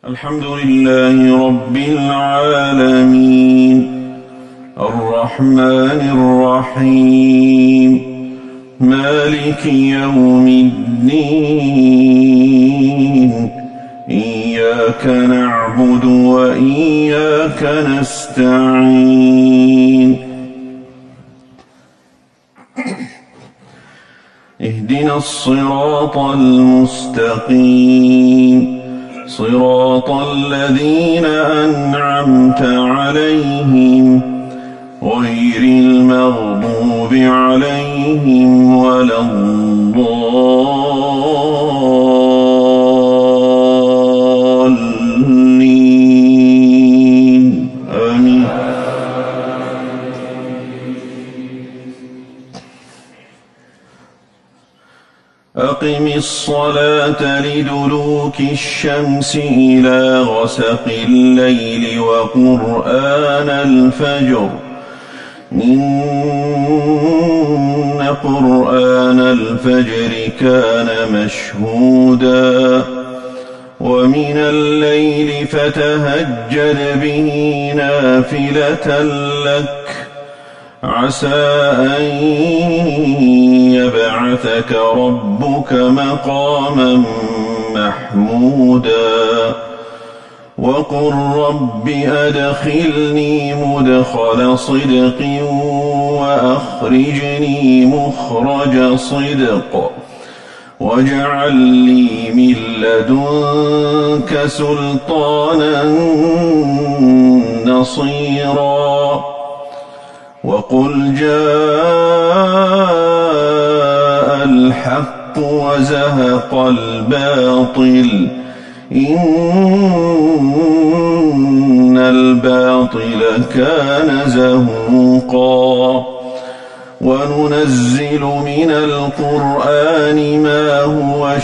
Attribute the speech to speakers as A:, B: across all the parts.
A: الحمد لله رب العالمين الرحمن الرحيم مالك يوم الدين إياك نعبد وإياك نستعين اهدنا الصراط المستقيم صراط الذين أنعمت عليهم غير المغضوب عليهم ولا الضالين آمين. أقم الصلاة لدلوك الشمس إلى غسق الليل وقرآن الفجر إن قرآن الفجر كان مشهودا ومن الليل فتهجد به نافلة لك عسى أن يبعثك ربك مقاما محمودا وقل رب أدخلني مدخل صدق وأخرجني مخرج صدق واجعل لي من لدنك سلطانا نصيرا وقل جاء الحق وزهق الباطل إن الباطل كان زهوقا وننزل من القرآن ما هو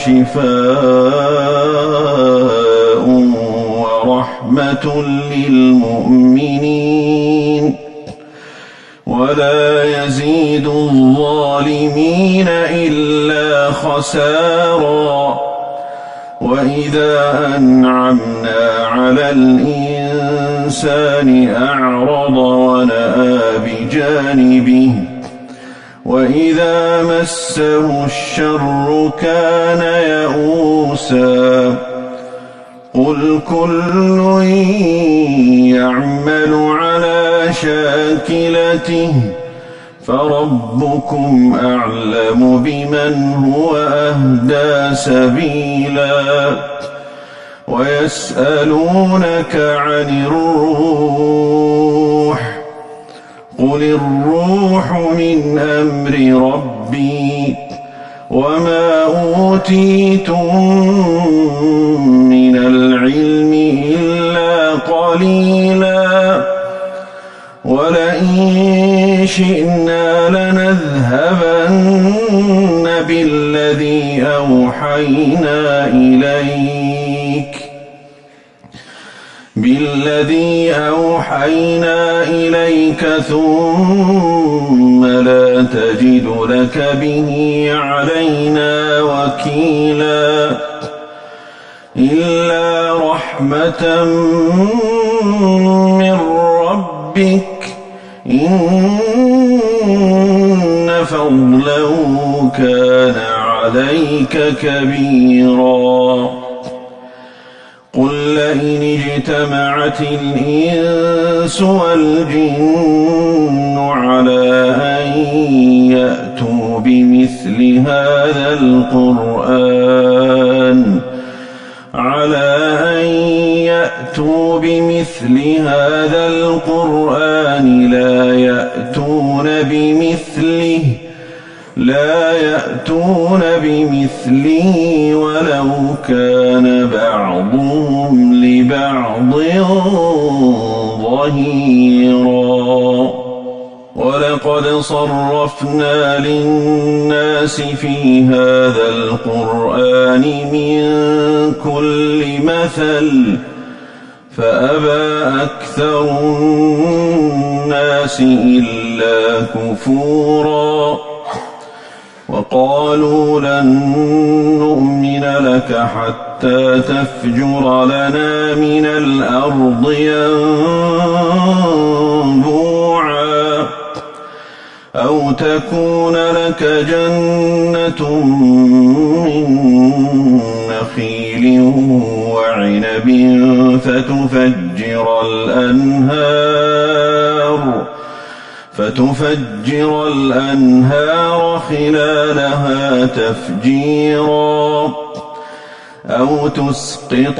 A: شفاء ورحمة للمؤمنين ولا يزيد الظالمين إلا خسارا وإذا أنعمنا على الإنسان أعرض ونأى بجانبه وإذا مسه الشر كان يئوسا قل كل يعمل على شاكلته فربكم أعلم بمن هو أهدى سبيلا ويسألونك عن الروح قل الروح من أمر ربي وما أوتيتم من العلم إلا قليلا ولئن شئنا لنذهبن بالذي أوحينا إليك ثم لا تجد لك به علينا وكيلا إلا رحمة من ربك إن فضله كان عليك كبيرا قل لئن اجتمعت الإنس والجن على أن يأتوا بمثل هذا القرآن لا يأتون بمثله ولو كان بعضهم لبعض ظهيرا ولقد صرفنا للناس في هذا القرآن من كل مثل فأبى أكثر الناس إلا كفورا وقالوا لن نؤمن لك حتى تفجر لنا من الأرض ينبوعا أو تكون لك جنة من نخيل وعنب فتفجر الأنهار خلالها تفجيرا أو تسقط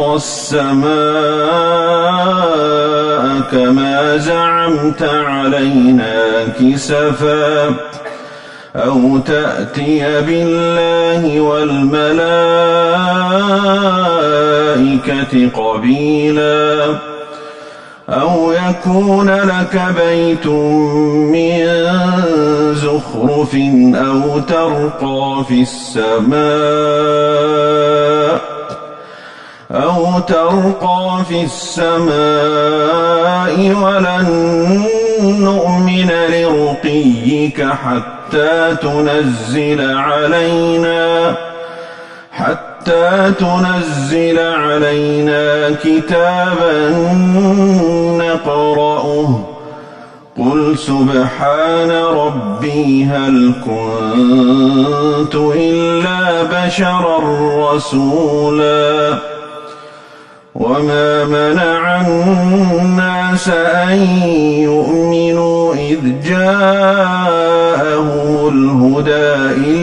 A: السماء كما زعمت علينا كسفا أو تأتي بالله والملائكة قبيلا أو يكون لك بيت من زخرف أو ترقى في السماء ولن نؤمن لرقيك حتى تنزل علينا كتابا نقرأه قل سبحان ربي هل كنت إلا بشرا رسولا وما منع الناس أن يؤمنوا إذ جاءهم الهدى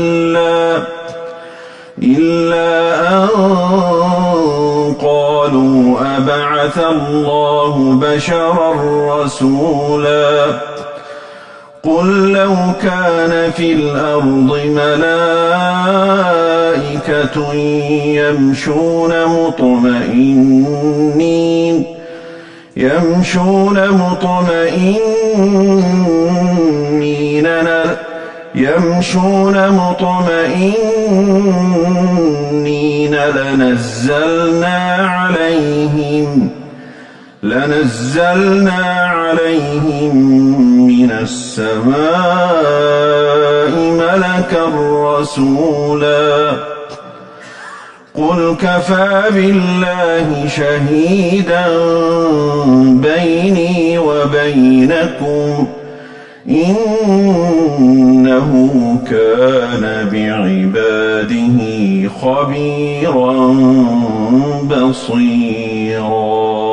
A: إلا أن قالوا أبعث الله بشرا رسولا قل لو كان في الأرض ملائكة يمشون مطمئنين لنزلنا عليهم من السماء ملكا رسولا قل كفى بالله شهيدا بيني وبينكم إنه كان بعباده خبيرا بصيرا.